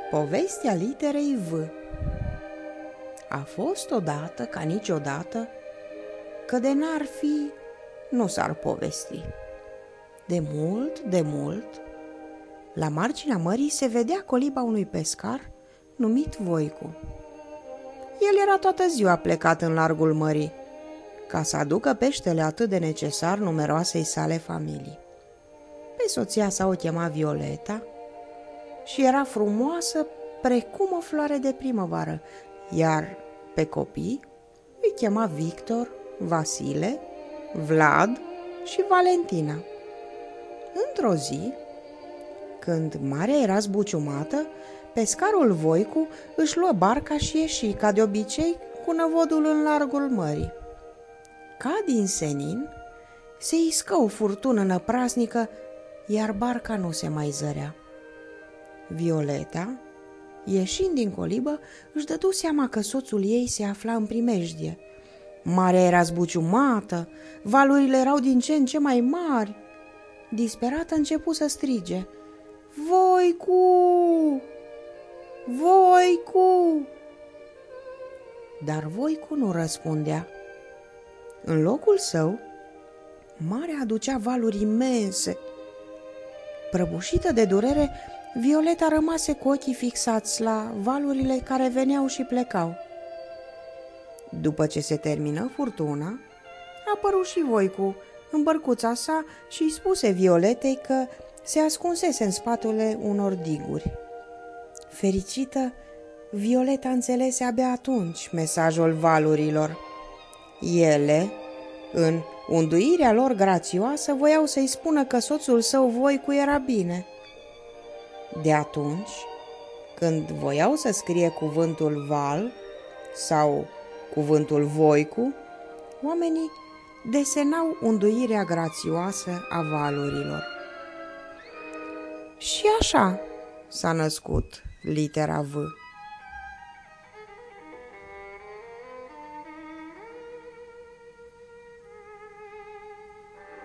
Povestea literei V. A fost odată, ca niciodată, că de n-ar fi, nu s-ar povesti. De mult, la marginea mării se vedea coliba unui pescar numit Voicu. El era toată ziua plecat în largul mării, ca să aducă peștele atât de necesar numeroasei sale familii. Pe soția sa o chema Violeta și era frumoasă precum o floare de primăvară, iar pe copii îi chema Victor, Vasile, Vlad și Valentina. Într-o zi, când marea era zbuciumată, pescarul Voicu își luă barca și ieși, ca de obicei, cu năvodul în largul mării. Ca din senin, se iscă o furtună năprasnică, iar barca nu se mai zărea. Violeta, ieșind din colibă, își dădu seama că soțul ei se afla în primejdie. Marea era zbuciumată, valurile erau din ce în ce mai mari. Disperată începu să strige: Voicu! Voicu! Dar Voicu nu răspundea. În locul său, marea aducea valuri imense. Prăbușită de durere, Violeta rămase cu ochii fixați la valurile care veneau și plecau. După ce se termină furtuna, a apărut și Voicu în bărcuța sa și îi spuse Violetei că se ascunsese în spatele unor diguri. Fericită, Violeta înțelese abia atunci mesajul valurilor. Ele, în unduirea lor grațioasă, voiau să-i spună că soțul său Voicu era bine. De atunci, când voiau să scrie cuvântul val sau cuvântul Voicu, oamenii desenau unduirea grațioasă a valurilor. Și așa s-a născut litera V.